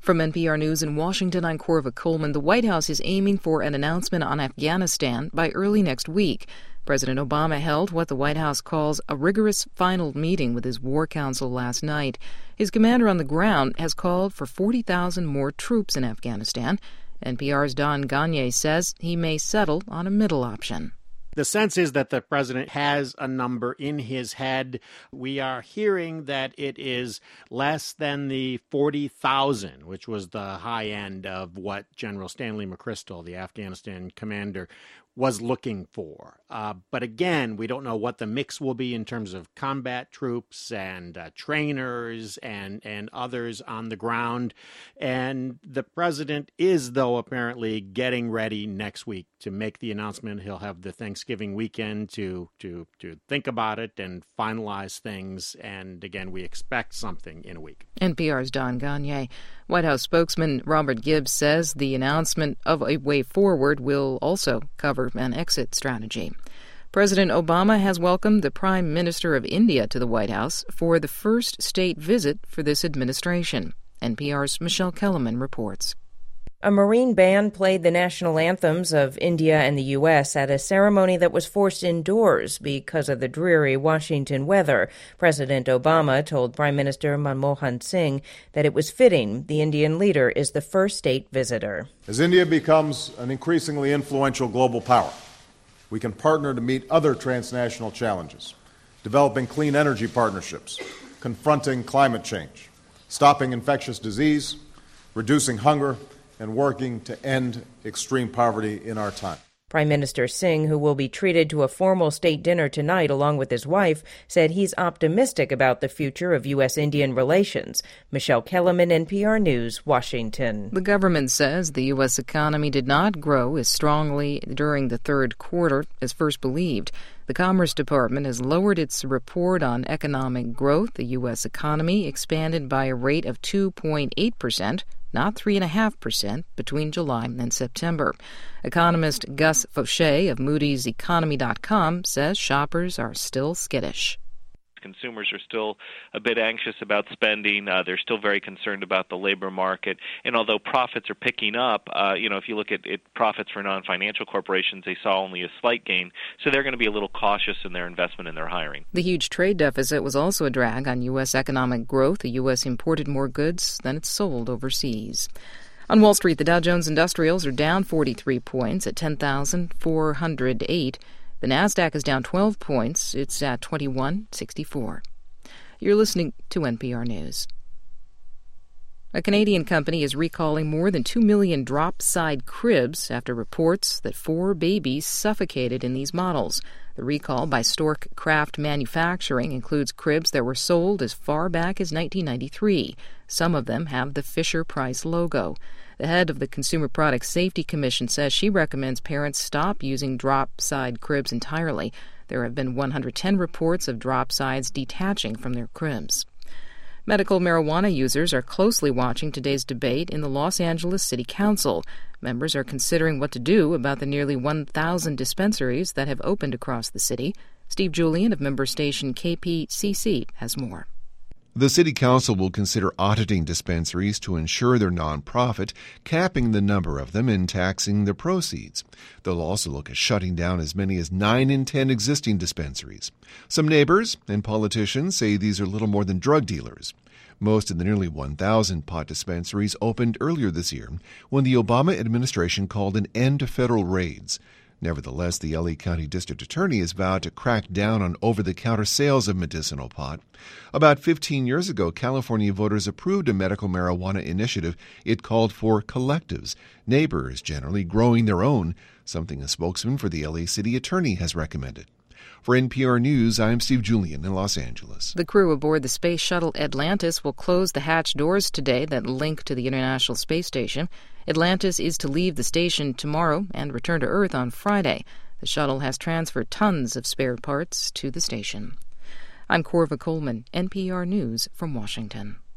From NPR News in Washington, I'm Corva Coleman. The White House is aiming for an announcement on Afghanistan by early next week. President Obama held what the White House calls a rigorous final meeting with his War Council last night. His commander on the ground has called for 40,000 more troops in Afghanistan. NPR's Don Gagné says he may settle on a middle option. The sense is that the president has a number in his head. We are hearing that it is less than the 40,000, which was the high end of what General Stanley McChrystal, the Afghanistan commander, was looking for. But again, we don't know what the mix will be in terms of combat troops and trainers and others on the ground. And the president is, though, apparently getting ready next week to make the announcement. He'll have the Thanksgiving weekend to think about it and finalize things. And again, we expect something in a week. NPR's Don Gagné. White House spokesman Robert Gibbs says the announcement of a way forward will also cover an exit strategy. President Obama has welcomed the Prime Minister of India to the White House for the first state visit for this administration. NPR's Michelle Kellerman reports. A Marine band played the national anthems of India and the U.S. at a ceremony that was forced indoors because of the dreary Washington weather. President Obama told Prime Minister Manmohan Singh that it was fitting the Indian leader is the first state visitor. As India becomes an increasingly influential global power, we can partner to meet other transnational challenges, developing clean energy partnerships, confronting climate change, stopping infectious disease, reducing hunger, and working to end extreme poverty in our time. Prime Minister Singh, who will be treated to a formal state dinner tonight along with his wife, said he's optimistic about the future of U.S.-Indian relations. Michelle Kellerman, NPR News, Washington. The government says the U.S. economy did not grow as strongly during the third quarter as first believed. The Commerce Department has lowered its report on economic growth. The U.S. economy expanded by a rate of 2.8%. Not 3.5% between July and September. Economist Gus Fauché of Moody's Economy.com says shoppers are still skittish. Consumers are still a bit anxious about spending. They're still very concerned about the labor market. And although profits are picking up, if you look at profits for non-financial corporations, they saw only a slight gain. So they're going to be a little cautious in their investment and their hiring. The huge trade deficit was also a drag on U.S. economic growth. The U.S. imported more goods than it sold overseas. On Wall Street, the Dow Jones Industrials are down 43 points at 10,408. The Nasdaq is down 12 points. It's at 2164. You're listening to NPR News. A Canadian company is recalling more than 2 million drop-side cribs after reports that 4 babies suffocated in these models. The recall by Stork Craft Manufacturing includes cribs that were sold as far back as 1993. Some of them have the Fisher-Price logo. The head of the Consumer Product Safety Commission says she recommends parents stop using drop-side cribs entirely. There have been 110 reports of drop-sides detaching from their cribs. Medical marijuana users are closely watching today's debate in the Los Angeles City Council. Members are considering what to do about the nearly 1,000 dispensaries that have opened across the city. Steve Julian of member station KPCC has more. The City Council will consider auditing dispensaries to ensure they're nonprofit, capping the number of them and taxing the proceeds. They'll also look at shutting down as many as 9 in 10 existing dispensaries. Some neighbors and politicians say these are little more than drug dealers. Most of the nearly 1,000 pot dispensaries opened earlier this year when the Obama administration called an end to federal raids. Nevertheless, the LA County District Attorney has vowed to crack down on over-the-counter sales of medicinal pot. About 15 years ago, California voters approved a medical marijuana initiative. It called for collectives, neighbors generally growing their own, something a spokesman for the LA City Attorney has recommended. For NPR News, I'm Steve Julian in Los Angeles. The crew aboard the Space Shuttle Atlantis will close the hatch doors today that link to the International Space Station. Atlantis is to leave the station tomorrow and return to Earth on Friday. The shuttle has transferred tons of spare parts to the station. I'm Corva Coleman, NPR News from Washington.